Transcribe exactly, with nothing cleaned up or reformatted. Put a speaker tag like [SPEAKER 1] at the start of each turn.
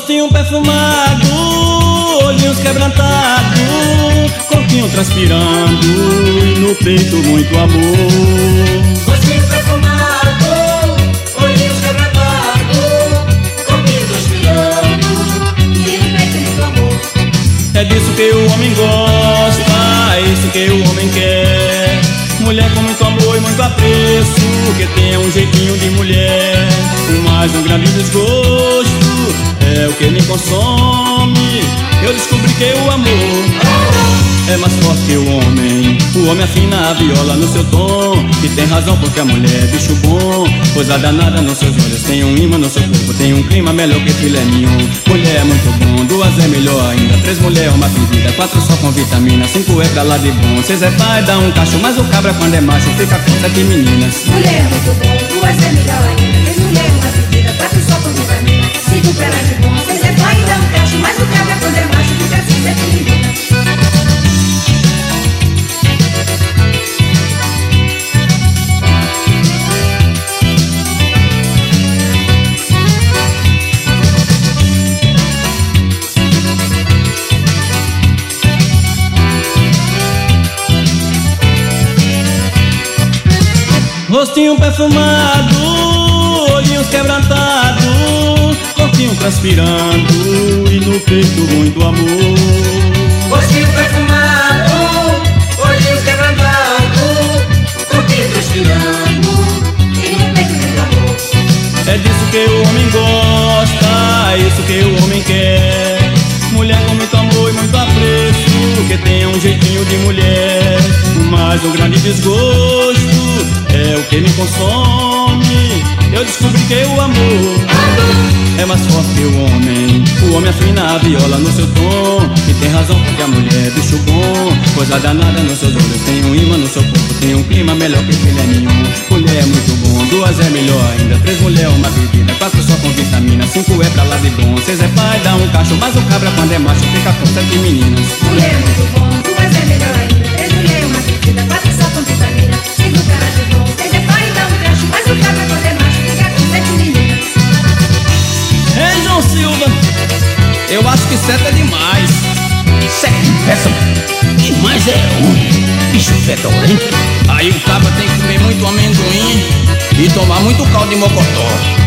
[SPEAKER 1] Rostinho perfumado, olhinhos quebrantados, corpinho transpirando e no peito muito amor.
[SPEAKER 2] Rostinho perfumado, olhinhos quebrantados, corpinho transpirando e no peito muito amor.
[SPEAKER 1] É disso que o homem gosta, é isso que o homem quer. Mulher com muito amor e muito apreço, que tenha um jeitinho de mulher. Mas um grande desgosto é o que me consome. Eu descobri que o amor é mais forte que o homem. O homem afina a viola no seu tom, e tem razão porque a mulher é bicho bom. Coisa danada nos seus olhos, tem um imã no seu corpo, tem um clima melhor que filé mignon. Mulher é muito bom, duas é melhor ainda, três mulher uma pedida, quatro só com vitamina, cinco é pra lá de bom. Seis é pai, dá um cacho, mas o cabra quando é macho fica com sete meninas.
[SPEAKER 2] Mulher é muito bom, duas é melhor ainda, três mulher uma pedida, quatro só com vitamina, cinco pra lá de bom. Seis é pai, dá um cacho, mas o cabra quando é macho fica com sete meninas.
[SPEAKER 1] Rostinho perfumado, olhinhos quebrantados, corpinho transpirando e no peito muito amor.
[SPEAKER 2] Rostinho perfumado, olhinhos quebrantados, corpinho transpirando e no peito muito amor.
[SPEAKER 1] É disso que o homem gosta, é isso que o homem quer. Mulher com muito amor e muito apreço, que tenha um jeitinho de mulher. Mas um grande desgosto é o que me consome. Eu descobri que o amor é mais forte que o homem. O homem afina a viola no seu tom, e tem razão porque a mulher é bicho bom. Coisa danada nos seus olhos, tem um imã no seu corpo, tem um clima melhor que filé mignon. Mulher é muito bom, duas é melhor ainda, três mulher uma bebida, quatro só com vitamina, cinco é pra lá de bom. Seis é pai, dá um cacho, mas o cabra quando é macho fica com sete meninas.
[SPEAKER 2] Mulher é muito bom, duas é melhor ainda, três mulher uma bebida, quatro só com vitamina, cinco pra lá de bom. Seis é pai, dá um cacho, mas o cabra quando é macho fica com sete meninas.
[SPEAKER 1] Ei, João Silva, eu acho que sete é demais.
[SPEAKER 3] Sete peças, demais é ruim, bicho fedorento.
[SPEAKER 1] Aí o cabra tem que comer muito amendoim e tomar muito caldo de mocotó.